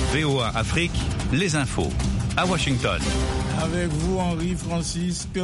VOA Afrique, les infos. À Washington. Avec vous, Henri Francisque,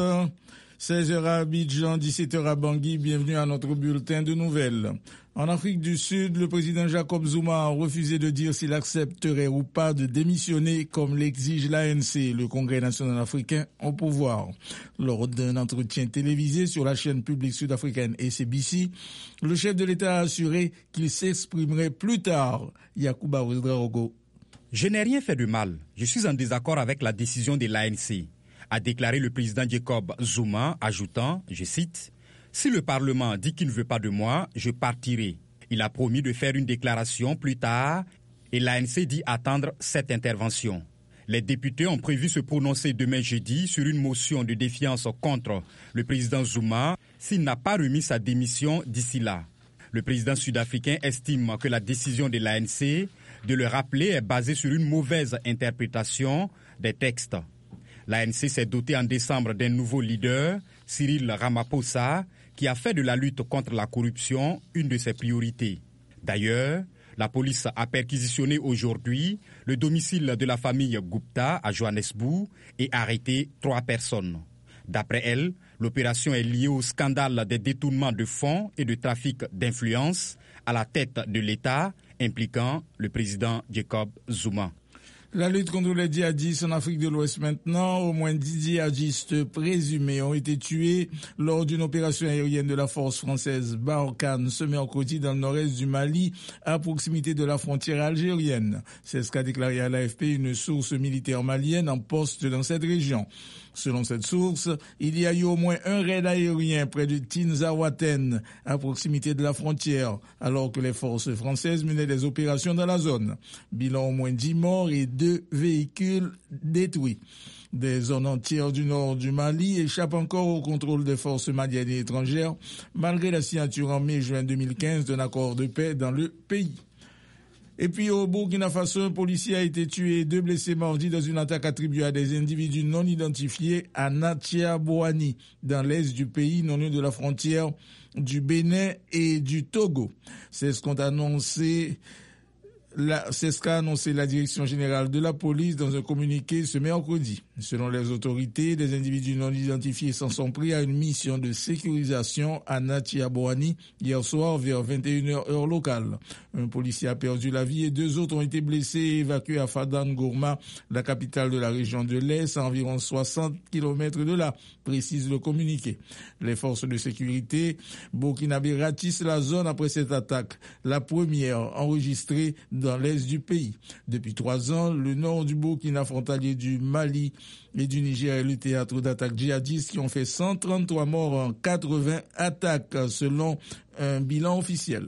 16h à Abidjan, 17h à Bangui. Bienvenue à notre bulletin de nouvelles. En Afrique du Sud, le président Jacob Zuma a refusé de dire s'il accepterait ou pas de démissionner comme l'exige l'ANC, le Congrès national africain, au pouvoir. Lors d'un entretien télévisé sur la chaîne publique sud-africaine SABC, le chef de l'État a assuré qu'il s'exprimerait plus tard. Yacouba Ouedraogo. Je n'ai rien fait de mal. Je suis en désaccord avec la décision de l'ANC, a déclaré le président Jacob Zuma, ajoutant, je cite, « Si le Parlement dit qu'il ne veut pas de moi, je partirai. » Il a promis de faire une déclaration plus tard et l'ANC dit attendre cette intervention. Les députés ont prévu se prononcer demain jeudi sur une motion de défiance contre le président Zuma s'il n'a pas remis sa démission d'ici là. Le président sud-africain estime que la décision de l'ANC de le rappeler est basée sur une mauvaise interprétation des textes. L'ANC s'est dotée en décembre d'un nouveau leader, Cyril Ramaphosa, qui a fait de la lutte contre la corruption une de ses priorités. D'ailleurs, la police a perquisitionné aujourd'hui le domicile de la famille Gupta à Johannesburg et arrêté 3 personnes. D'après elle, l'opération est liée au scandale des détournements de fonds et de trafic d'influence à la tête de l'État impliquant le président Jacob Zuma. La lutte contre les djihadistes en Afrique de l'Ouest maintenant. Au moins 10 djihadistes présumés ont été tués lors d'une opération aérienne de la force française Barkhane ce mercredi dans le nord-est du Mali, à proximité de la frontière algérienne. C'est ce qu'a déclaré à l'AFP une source militaire malienne en poste dans cette région. Selon cette source, il y a eu au moins un raid aérien près de Tinzaouaten, à proximité de la frontière, alors que les forces françaises menaient des opérations dans la zone. Bilan au moins 10 morts et 2 véhicules détruits. Des zones entières du nord du Mali échappent encore au contrôle des forces maliennes et étrangères, malgré la signature en mai-juin 2015 d'un accord de paix dans le pays. Et puis au Burkina Faso, un policier a été tué et 2 blessés mordis dans une attaque attribuée à des individus non identifiés à Natia-Boani, dans l'est du pays, non loin de la frontière du Bénin et du Togo. C'est ce qu'a annoncé la direction générale de la police dans un communiqué ce mercredi. Selon les autorités, des individus non identifiés s'en sont pris à une mission de sécurisation à Natia-Boani hier soir vers 21h heure locale. Un policier a perdu la vie et 2 autres ont été blessés et évacués à Fadan-Gourma, la capitale de la région de l'Est, à environ 60 km de là, précise le communiqué. Les forces de sécurité burkinabé ratissent la zone après cette attaque, la première enregistrée dans l'est du pays. Depuis 3 ans, le nord du Burkina frontalier du Mali et du Niger est le théâtre d'attaques djihadistes qui ont fait 133 morts en 80 attaques, selon un bilan officiel.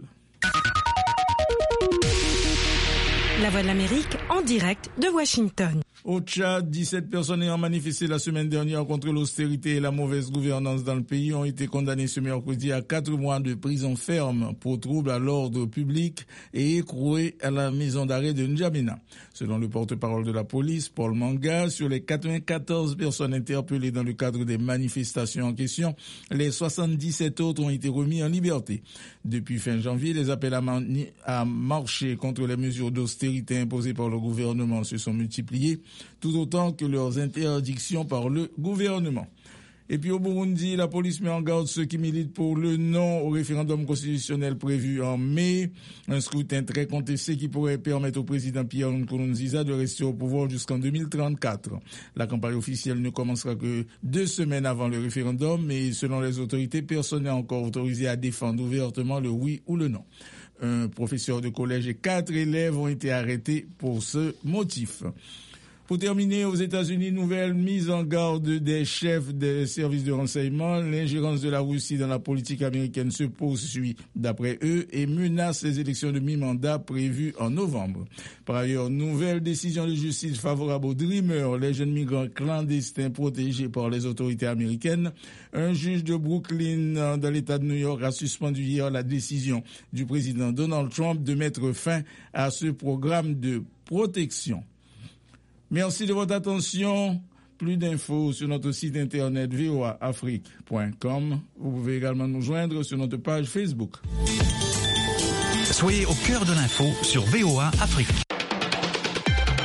La Voix de l'Amérique en direct de Washington. Au Tchad, 17 personnes ayant manifesté la semaine dernière contre l'austérité et la mauvaise gouvernance dans le pays ont été condamnées ce mercredi à 4 mois de prison ferme pour trouble à l'ordre public et écrouées à la maison d'arrêt de N'Djamena. Selon le porte-parole de la police, Paul Manga, sur les 94 personnes interpellées dans le cadre des manifestations en question, les 77 autres ont été remis en liberté. Depuis fin janvier, les appels à marcher contre les mesures d'austérité imposées par le gouvernement se sont multipliés, tout autant que leurs interdictions par le gouvernement. Et puis au Burundi, la police met en garde ceux qui militent pour le non au référendum constitutionnel prévu en mai. Un scrutin très contesté qui pourrait permettre au président Pierre Nkurunziza de rester au pouvoir jusqu'en 2034. La campagne officielle ne commencera que 2 semaines avant le référendum, mais selon les autorités, personne n'est encore autorisé à défendre ouvertement le oui ou le non. Un professeur de collège et 4 élèves ont été arrêtés pour ce motif. Pour terminer, aux États-Unis, nouvelle mise en garde des chefs des services de renseignement. L'ingérence de la Russie dans la politique américaine se poursuit, d'après eux, et menace les élections de mi-mandat prévues en novembre. Par ailleurs, nouvelle décision de justice favorable aux Dreamers, les jeunes migrants clandestins protégés par les autorités américaines. Un juge de Brooklyn, dans l'État de New York, a suspendu hier la décision du président Donald Trump de mettre fin à ce programme de protection. Merci de votre attention. Plus d'infos sur notre site internet voaafrique.com. Vous pouvez également nous joindre sur notre page Facebook. Soyez au cœur de l'info sur VOA Afrique.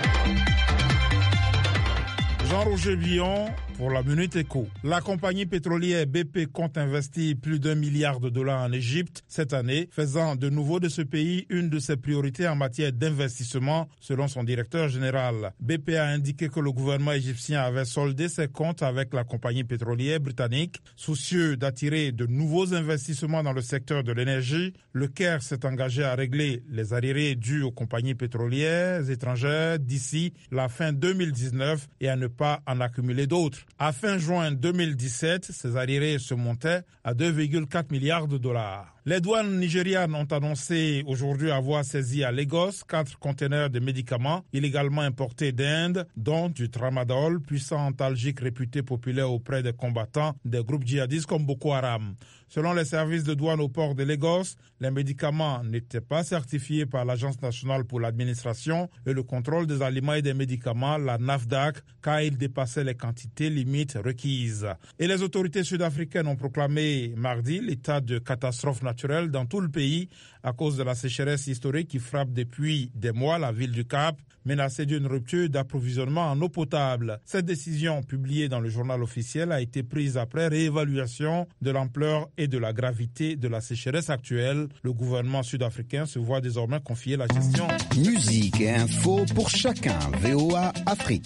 Jean-Roger Lyon pour la Minute Éco. La compagnie pétrolière BP compte investir plus d'$1 milliard en Égypte cette année, faisant de nouveau de ce pays une de ses priorités en matière d'investissement, selon son directeur général. BP a indiqué que le gouvernement égyptien avait soldé ses comptes avec la compagnie pétrolière britannique. Soucieux d'attirer de nouveaux investissements dans le secteur de l'énergie, le Caire s'est engagé à régler les arriérés dus aux compagnies pétrolières étrangères d'ici la fin 2019 et à ne pas en accumuler d'autres. À fin juin 2017, ces arriérés se montaient à $2,4 milliards. Les douanes nigérianes ont annoncé aujourd'hui avoir saisi à Lagos 4 conteneurs de médicaments illégalement importés d'Inde, dont du tramadol, puissant antalgique réputé populaire auprès des combattants des groupes djihadistes comme Boko Haram. Selon les services de douane au port de Lagos, les médicaments n'étaient pas certifiés par l'Agence nationale pour l'administration et le contrôle des aliments et des médicaments, la NAFDAC, car ils dépassaient les quantités limites requises. Et les autorités sud-africaines ont proclamé mardi l'état de catastrophe naturelle dans tout le pays à cause de la sécheresse historique qui frappe depuis des mois la ville du Cap, menacée d'une rupture d'approvisionnement en eau potable. Cette décision, publiée dans le journal officiel, a été prise après réévaluation de l'ampleur et de la gravité de la sécheresse actuelle. Le gouvernement sud-africain se voit désormais confier la gestion. Musique et info pour chacun. VOA Afrique.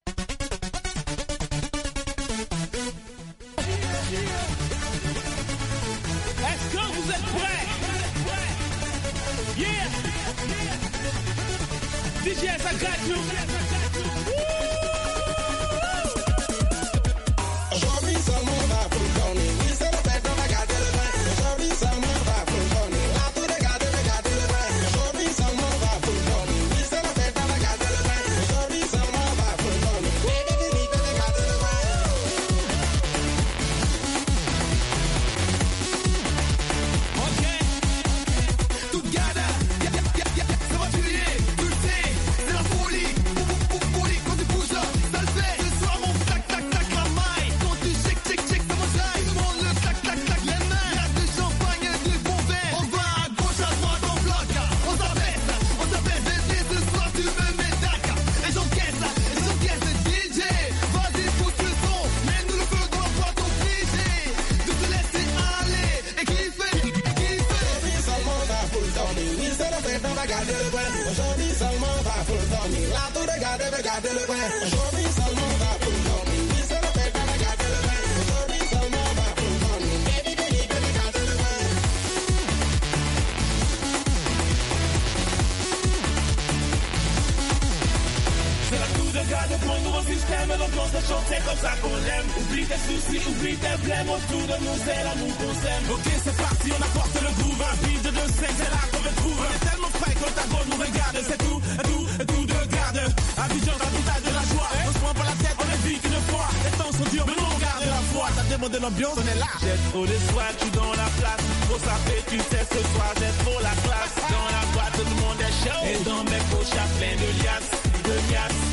Est-ce que vous êtes prêts? Yeah! DJs, I got you! Aujourd'hui, seulement on va pour le tourner. Oui, c'est le fait, on va garder le bain. Aujourd'hui, seulement on va pour le tourner. Là, tout regarder le bain. Aujourd'hui, seulement on va pour le tourner. Oui, c'est le fait, on va garder le bain. Aujourd'hui, seulement on va pour le tourner. Regarder le bain. Ok. Tout gada. Ça va tuer. Tu le sais. C'est la folie. Folie. Quand tu bouges, ça le fait. Ce soir, mon tac, tac, tac, la maille. Quand tu shake, shake, shake, ça m'enjaille. Tout le monde le tac, tac, tac, les mains. Y'a du champagne et du bon vin. On va à gauche, à droite, on bloque. On s'abaisse. Et ce soir, tu me mets dac. Et j'encaisse. DJ, vas-y, pousse le son. Mets-nous le feu dans la boîte obligée. De te laisser aller. Et kiffer. Aujourd'hui, seulement on va pour le tourner. Oui, c'est le fait, on va garder le coin. Aujourd'hui, seulement on va pour le tourner. Là, tout regarder le coin. Aujourd'hui, seulement on va pour le tourner. Oui, c'est le fait, on va garder le coin. Aujourd'hui, seulement on va pour le tourner. Baby, garder le coin. C'est la tour de garde pour un nouveau système. Donc on se chante, c'est comme ça qu'on l'aime. Oublie tes soucis, oublie tes blèmes. Autour de nous, c'est l'amour qu'on s'aime. Ok, c'est parti, on apporte le groove. Un beat de 2-5, c'est là qu'on me trouve. On est tellement frais quand ta go nous regarde. C'est tout de garde. Abidjan, capitale de la joie. On se prend pas la tête, on est vie qu'une fois. Les temps sont durs, mais nous on garde la foi. T'as demandé l'ambiance, on est là. J'ai trop de soir, tu dans la place. Pour ça fait, tu sais, ce soir, j'ai trop la classe. Dans la boîte, tout le monde est chaud. Et dans mes poches, y'a plein de liasses.